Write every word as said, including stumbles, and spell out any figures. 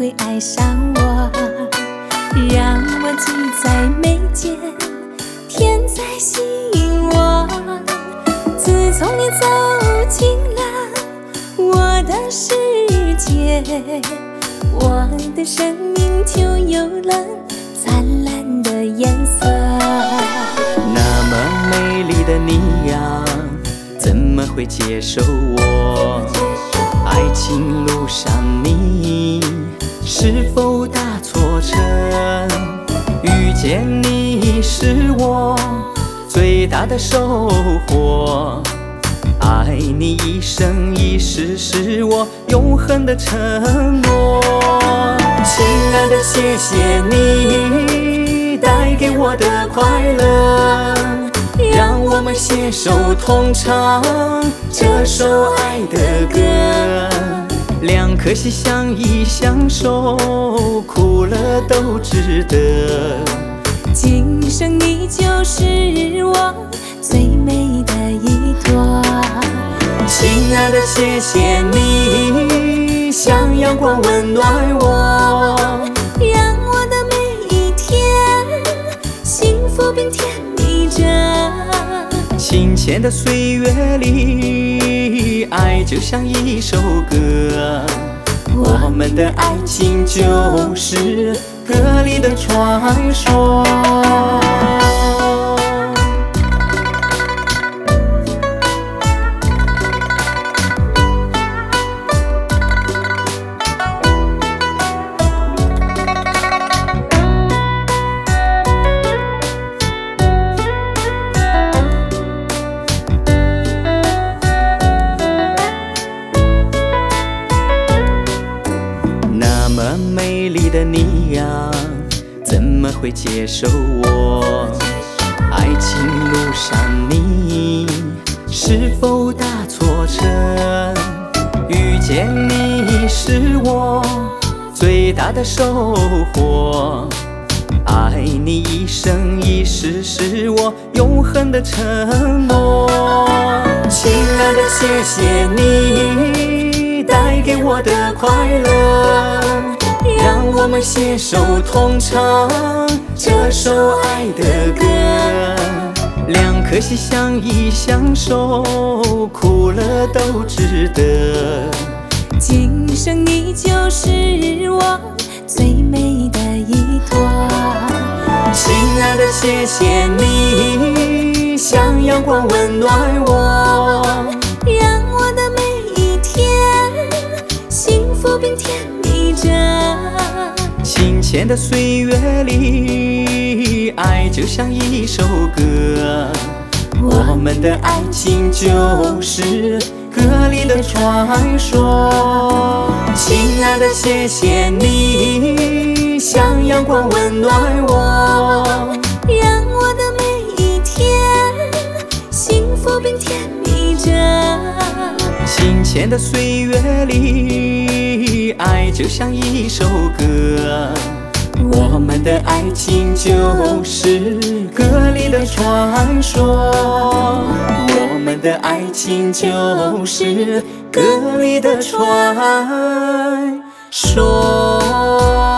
会爱上我，让我记在眉间，甜在心窝。自从你走进了我的世界，我的生命就有了灿烂的颜色。 那么美丽的你呀，怎么会接受我？爱情路上你是否打错车？遇见你是我最大的收获，爱你一生一世是我永恒的承诺。亲爱的，谢谢你带给我的快乐，让我们携手同唱这首爱的歌。两颗心相依相守，苦乐都值得。 今生你就是我最美的一朵。 亲爱的，谢谢你像阳光温暖我， 让我的每一天幸福并甜蜜着。 清浅的岁月里，爱就像一首歌，我们的爱情就是歌里的传说。那么美丽的你呀，怎么会接受我？爱情路上你是否打错车？遇见你是我最大的收获，爱你一生一世是我永恒的承诺。亲爱的，谢谢你带给我的快乐，让我们携手同唱这首爱的歌。两颗心相依相守，苦乐都值得。 今生你就是我最美的一朵。 亲爱的，谢谢你像阳光温暖我， 让我的每一天幸福并甜蜜着。 清浅的岁月里，爱就像一首歌，我们的爱情就是歌里的传说。亲爱的，谢谢你像阳光温暖我， 让我的每一天幸福并甜蜜着。 清浅的岁月里，爱就像一首歌，我们的爱情就是歌里的传说。我们的爱情就是歌里的传说。